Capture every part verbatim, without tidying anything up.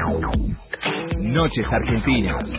Noches Argentinas.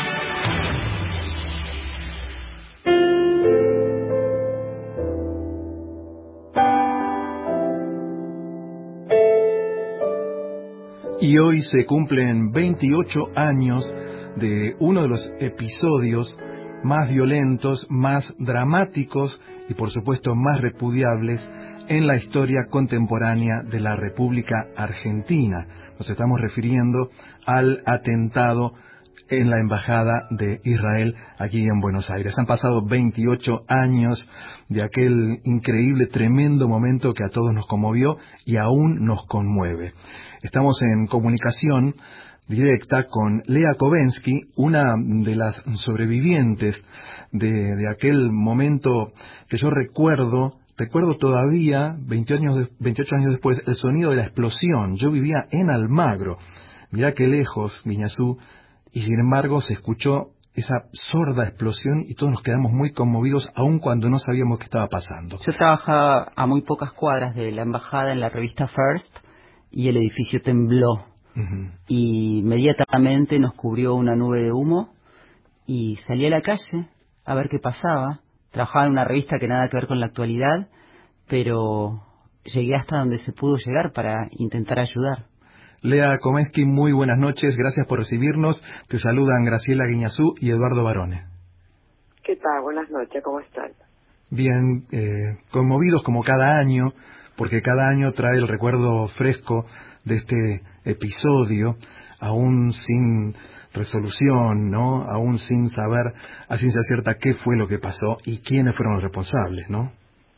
Y hoy se cumplen veintiocho años de uno de los episodios más violentos, más dramáticos y por supuesto más repudiables en la historia contemporánea de la República Argentina. Nos estamos refiriendo al atentado en la Embajada de Israel aquí en Buenos Aires. Han pasado veintiocho años de aquel increíble, tremendo momento que a todos nos conmovió y aún nos conmueve. Estamos en comunicación directa con Lea Kovensky, una de las sobrevivientes de, de aquel momento que yo recuerdo, recuerdo todavía, veinte años de, veintiocho años después, el sonido de la explosión. Yo vivía en Almagro, mirá qué lejos, Guiñazú, y sin embargo se escuchó esa sorda explosión y todos nos quedamos muy conmovidos aun cuando no sabíamos qué estaba pasando. Yo trabajaba a muy pocas cuadras de la embajada en la revista First y el edificio tembló. Uh-huh. Y inmediatamente nos cubrió una nube de humo y salí a la calle a ver qué pasaba. Trabajaba en una revista que nada que ver con la actualidad, pero llegué hasta donde se pudo llegar para intentar ayudar. Lea Kovensky, muy buenas noches, gracias por recibirnos. Te saludan Graciela Guiñazú y Eduardo Barone. ¿Qué tal? Buenas noches, ¿cómo están? Bien, eh, conmovidos como cada año, porque cada año trae el recuerdo fresco de este episodio, aún sin resolución, ¿no? Aún sin saber a ciencia cierta qué fue lo que pasó y quiénes fueron los responsables, ¿no?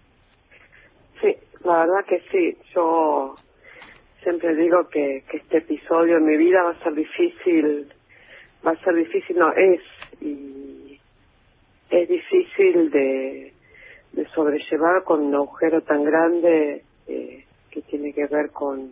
Sí, la verdad que sí. Yo siempre digo que, que este episodio en mi vida va a ser difícil, va a ser difícil, no, es, y es difícil de, de sobrellevar con un agujero tan grande eh, que tiene que ver con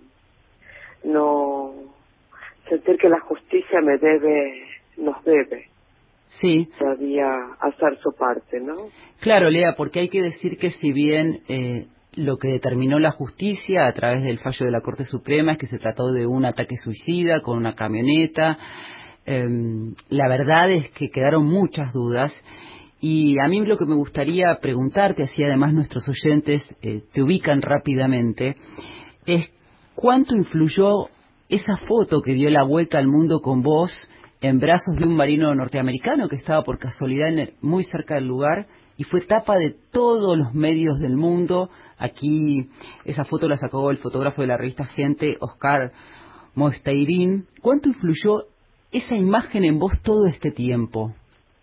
no sentir que la justicia me debe, nos debe. Sí. Todavía hacer su parte, ¿no? Claro, Lea, porque hay que decir que si bien eh, lo que determinó la justicia a través del fallo de la Corte Suprema es que se trató de un ataque suicida con una camioneta, eh, la verdad es que quedaron muchas dudas. Y a mí lo que me gustaría preguntarte, así además nuestros oyentes eh, te ubican rápidamente, es cuánto influyó esa foto que dio la vuelta al mundo con vos en brazos de un marino norteamericano que estaba por casualidad en el, muy cerca del lugar y fue tapa de todos los medios del mundo. Aquí esa foto la sacó el fotógrafo de la revista Gente, Oscar Mosteirín. ¿Cuánto influyó esa imagen en vos todo este tiempo?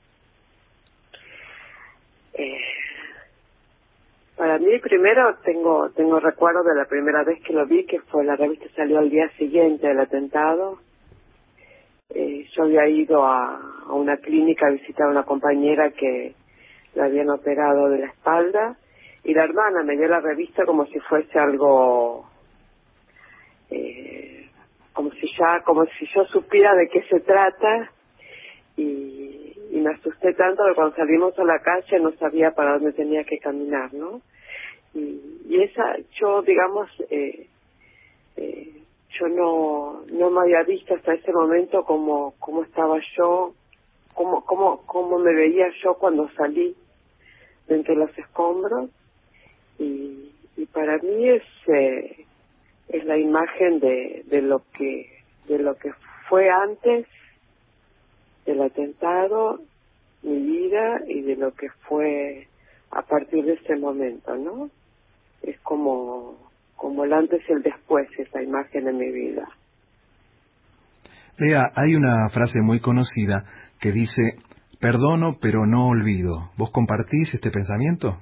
Eh, para mí primero tengo tengo recuerdo de la primera vez que lo vi, que fue la revista salió al día siguiente del atentado. Eh, yo había ido a, a una clínica a visitar a una compañera que la habían operado de la espalda y la hermana me dio la revista como si fuese algo, eh, como si ya, como si yo supiera de qué se trata y, y me asusté tanto que cuando salimos a la calle no sabía para dónde tenía que caminar, ¿no? Y, y esa, yo digamos, eh, eh, yo no no me había visto hasta ese momento cómo cómo estaba yo, cómo cómo cómo me veía yo cuando salí de entre los escombros y, y para mí es eh, es la imagen de de lo que de lo que fue antes del atentado, mi vida, y de lo que fue a partir de ese momento, ¿no? Es como como el antes y el después, esa imagen en mi vida. Lea, hay una frase muy conocida que dice, perdono pero no olvido. ¿Vos compartís este pensamiento?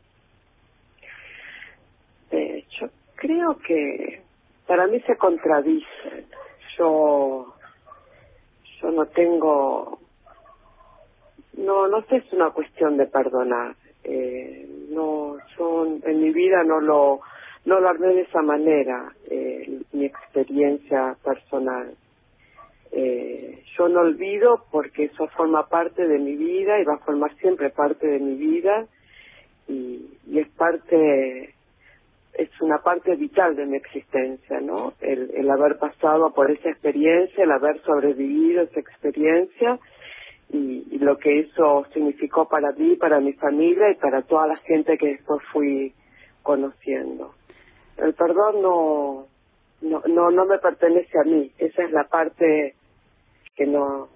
Eh, yo creo que para mí se contradicen. Yo, yo no tengo, no, no sé, es una cuestión de perdonar. Eh, no, yo en mi vida no lo No lo armé de esa manera, eh, mi experiencia personal. Eh, yo no olvido porque eso forma parte de mi vida y va a formar siempre parte de mi vida y, y es parte es una parte vital de mi existencia, ¿no? El, el haber pasado por esa experiencia, el haber sobrevivido esa experiencia y, y lo que eso significó para mí, para mi familia y para toda la gente que después fui conociendo. El perdón no, no, no, no me pertenece a mí. Esa es la parte que no,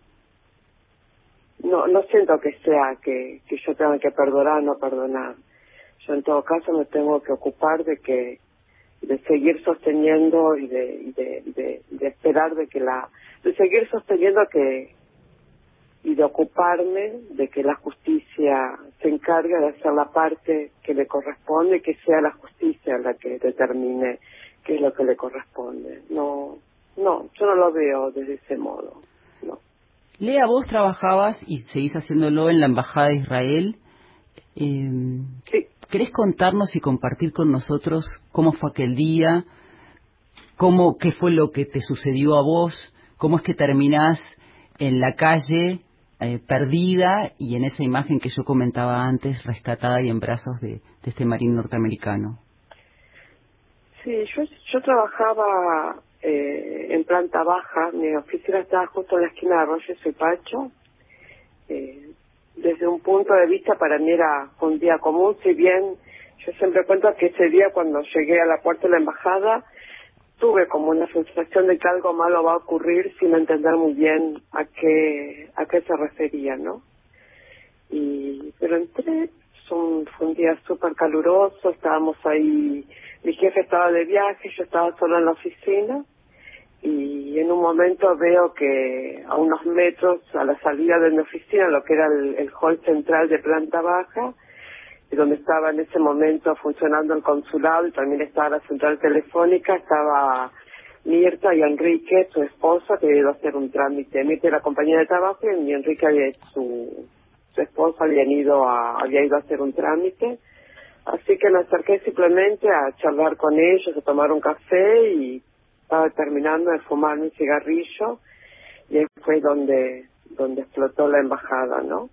no, no siento que sea que, que yo tenga que perdonar o no perdonar. Yo en todo caso me tengo que ocupar de que, de seguir sosteniendo y de, y de, de, de esperar de que la, de seguir sosteniendo que, y de ocuparme de que la justicia se encargue de hacer la parte que le corresponde y que sea la justicia la que determine qué es lo que le corresponde. No, no, yo no lo veo desde ese modo, no. Lea, vos trabajabas y seguís haciéndolo en la Embajada de Israel. Eh, Sí. ¿Querés contarnos y compartir con nosotros cómo fue aquel día? Cómo, ¿Qué fue lo que te sucedió a vos? ¿Cómo es que terminás en la calle, eh, perdida, y en esa imagen que yo comentaba antes, rescatada y en brazos de, de este marín norteamericano? Sí, yo, yo trabajaba eh, en planta baja. Mi oficina estaba justo en la esquina de Arroyo y Pacho. Eh, desde un punto de vista para mí era un día común, si bien yo siempre cuento que ese día cuando llegué a la puerta de la embajada tuve como una sensación de que algo malo va a ocurrir sin entender muy bien a qué a qué se refería, ¿no? Y pero entré, son, fue un día súper caluroso, estábamos ahí, mi jefe estaba de viaje, yo estaba sola en la oficina y en un momento veo que a unos metros a la salida de mi oficina, lo que era el, el hall central de planta baja, donde estaba en ese momento funcionando el consulado y también estaba la central telefónica, estaba Mirta y Enrique, su esposa, que había ido a hacer un trámite. Mirta era compañera de trabajo y Enrique, había, su, su esposa, habían ido a, había ido a hacer un trámite. Así que me acerqué simplemente a charlar con ellos, a tomar un café y estaba terminando de fumar un cigarrillo y ahí fue donde, donde explotó la embajada, ¿no?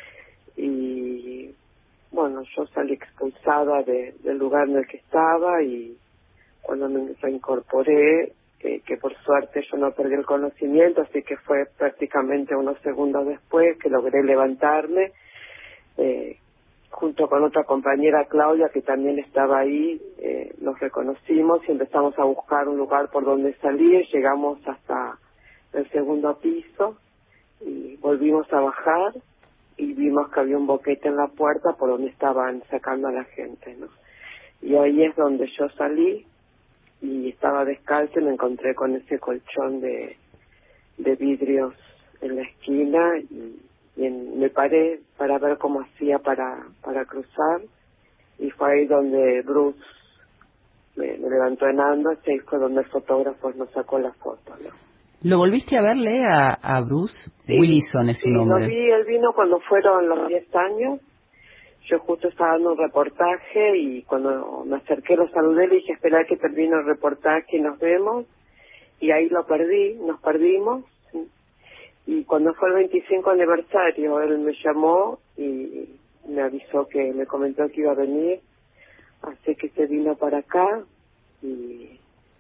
Y bueno, yo salí expulsada de, del lugar en el que estaba y cuando me reincorporé, eh, que por suerte yo no perdí el conocimiento, así que fue prácticamente unos segundos después que logré levantarme, eh, junto con otra compañera, Claudia, que también estaba ahí, eh, nos reconocimos y empezamos a buscar un lugar por donde salir, llegamos hasta el segundo piso y volvimos a bajar y vimos que había un boquete en la puerta por donde estaban sacando a la gente, ¿no? Y ahí es donde yo salí y estaba descalza y me encontré con ese colchón de, de vidrios en la esquina y, y en, me paré para ver cómo hacía para, para cruzar y fue ahí donde Bruce me, me levantó en andas y ahí fue donde el fotógrafo nos sacó la foto, ¿no? ¿Lo volviste a verle a, a Bruce? Sí, Willison es su sí, nombre. lo vi, él vino cuando fueron los diez años. Yo justo estaba dando un reportaje y cuando me acerqué lo saludé, le dije, espera que termine el reportaje y nos vemos. Y ahí lo perdí, nos perdimos. Y cuando fue el veinticinco aniversario, él me llamó y me avisó que, me comentó que iba a venir. Así que se vino para acá y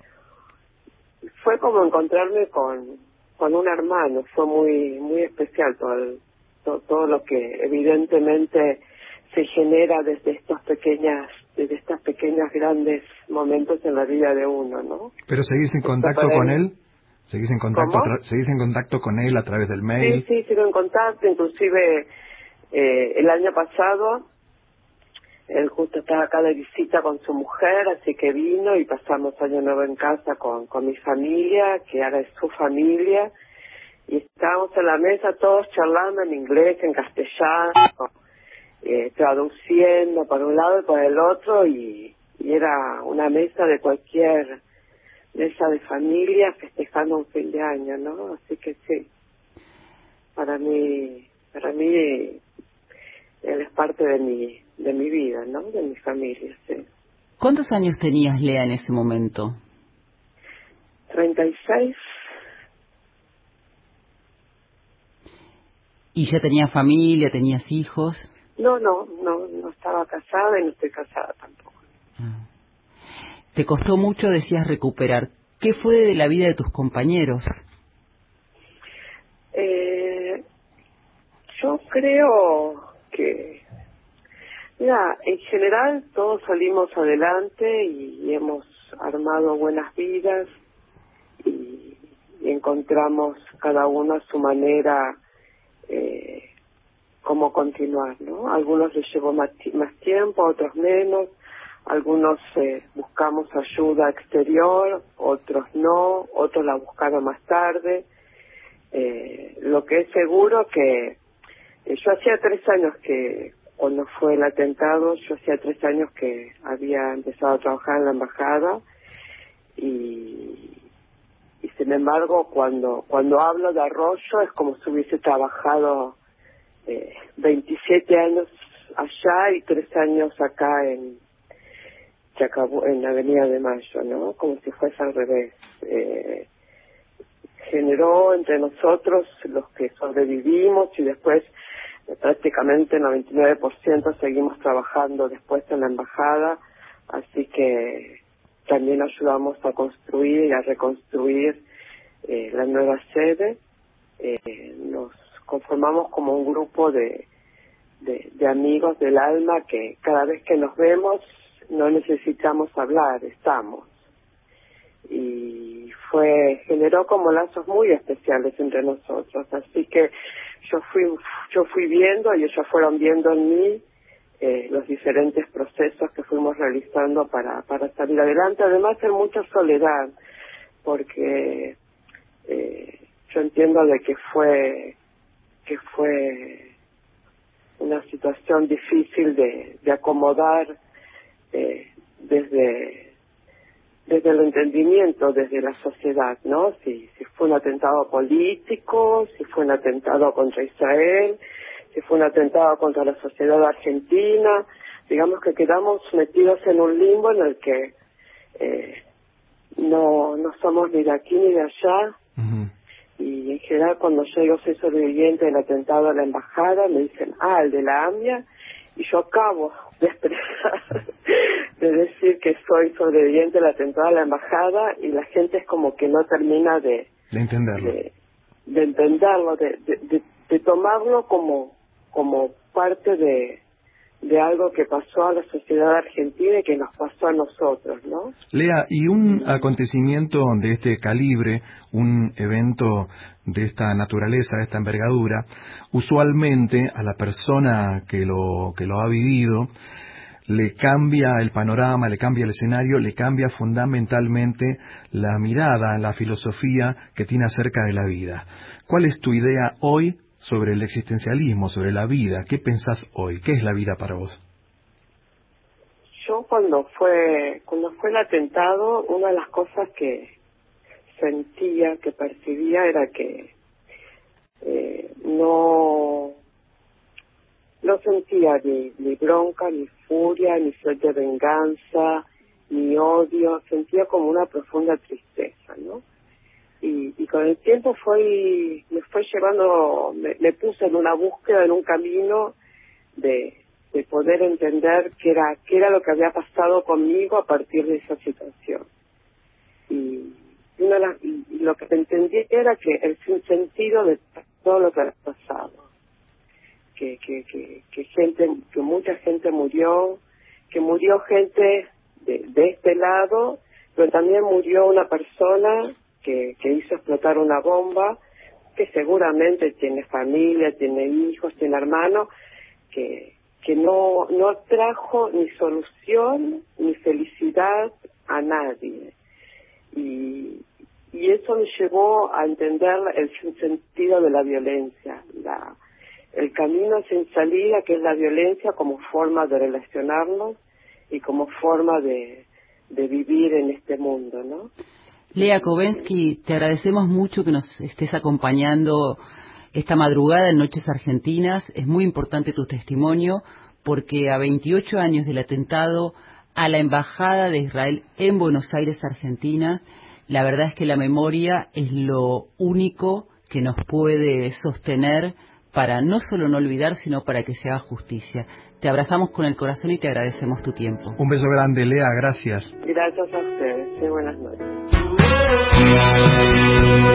fue como encontrarme con, con un hermano. Fue muy, muy especial todo, el, todo, todo lo que evidentemente se genera desde estas pequeñas, desde estas pequeñas grandes momentos en la vida de uno, ¿no? ¿Pero seguís en contacto con él? ¿Seguís en contacto, ¿Cómo? ¿Seguís en contacto con él a través del mail? Sí, sí, sigo en contacto, inclusive eh, el año pasado él justo estaba acá de visita con su mujer, así que vino y pasamos año nuevo en casa con, con mi familia, que ahora es su familia, y estábamos en la mesa todos charlando en inglés, en castellano, eh, traduciendo por un lado y por el otro, y, y era una mesa de cualquier mesa de familia festejando un fin de año, ¿no? Así que sí, para mí, para mí él es parte de mi, de mi vida, ¿no? De mi familia, sí. ¿Cuántos años tenías, Lea, en ese momento? treinta y seis. ¿Y ya tenías familia, tenías hijos? No, no, no, no estaba casada y no estoy casada tampoco. Ah. te costó mucho, decías, recuperar. ¿Qué fue de la vida de tus compañeros? Eh, yo creo que, mira, en general todos salimos adelante y hemos armado buenas vidas y, y encontramos cada uno a su manera eh, cómo continuar, ¿no? A algunos les llevó más, más tiempo, a otros menos. Algunos eh, buscamos ayuda exterior, otros no, otros la buscaron más tarde. Eh, lo que es seguro que eh, yo hacía tres años que, cuando fue el atentado, yo hacía tres años que había empezado a trabajar en la embajada y, y sin embargo cuando cuando hablo de Arroyo es como si hubiese trabajado eh, veintisiete años allá y tres años acá en Chacabuco, en la Avenida de Mayo, ¿no? Como si fuese al revés. Eh, generó entre nosotros, los que sobrevivimos, y después eh, prácticamente el noventa y nueve por ciento seguimos trabajando después en la embajada, así que también ayudamos a construir y a reconstruir eh, la nueva sede. Eh, nos conformamos como un grupo de, de, de amigos del alma que cada vez que nos vemos no necesitamos hablar, estamos. Y fue, generó como lazos muy especiales entre nosotros, así que yo fui, yo fui viendo y ellos fueron viendo en mí eh, los diferentes procesos que fuimos realizando para, para salir adelante, además en mucha soledad, porque eh, yo entiendo de que fue, que fue una situación difícil de, de acomodar eh, desde desde el entendimiento, desde la sociedad, ¿no? Si, si fue un atentado político, si fue un atentado contra Israel, si fue un atentado contra la sociedad argentina, digamos que quedamos metidos en un limbo en el que eh, no no somos ni de aquí ni de allá. Uh-huh. Y en general cuando yo digo soy sobreviviente del atentado a la embajada, me dicen, ah, el de la AMIA, y yo acabo de expresar, de decir que soy sobreviviente del atentado a la embajada, y la gente es como que no termina de, de entenderlo, de, de entenderlo, de, de, de, de tomarlo como, como parte de, de algo que pasó a la sociedad argentina y que nos pasó a nosotros, ¿no? Lea, y un acontecimiento de este calibre, un evento de esta naturaleza, de esta envergadura, usualmente a la persona que lo, que lo ha vivido, le cambia el panorama, le cambia el escenario, le cambia fundamentalmente la mirada, la filosofía que tiene acerca de la vida. ¿Cuál es tu idea hoy sobre el existencialismo, sobre la vida? ¿Qué pensás hoy? ¿Qué es la vida para vos? Yo cuando fue cuando fue el atentado, una de las cosas que sentía, que percibía, era que eh, no no sentía ni, ni bronca, ni furia, ni sed de venganza, ni odio, sentía como una profunda tristeza, ¿no? Y, y con el tiempo fue, me fue llevando, me, me puse en una búsqueda, en un camino de, de poder entender qué era, qué era lo que había pasado conmigo a partir de esa situación. Y, una, y, y lo que entendí era que el sinsentido de todo lo que había pasado, que, que, que, que gente, que mucha gente murió, que murió gente de, de este lado, pero también murió una persona que, que hizo explotar una bomba, que seguramente tiene familia, tiene hijos, tiene hermanos, que, que no, no trajo ni solución ni felicidad a nadie. Y, y eso me llevó a entender el sentido de la violencia, la, el camino sin salida que es la violencia como forma de relacionarnos y como forma de, de vivir en este mundo, ¿no? Lea Kovensky, te agradecemos mucho que nos estés acompañando esta madrugada en Noches Argentinas. Es muy importante tu testimonio porque a veintiocho años del atentado a la Embajada de Israel en Buenos Aires, Argentina, la verdad es que la memoria es lo único que nos puede sostener para no solo no olvidar, sino para que se haga justicia. Te abrazamos con el corazón y te agradecemos tu tiempo. Un beso grande, Lea, gracias. Gracias a ustedes. Sí, buenas noches.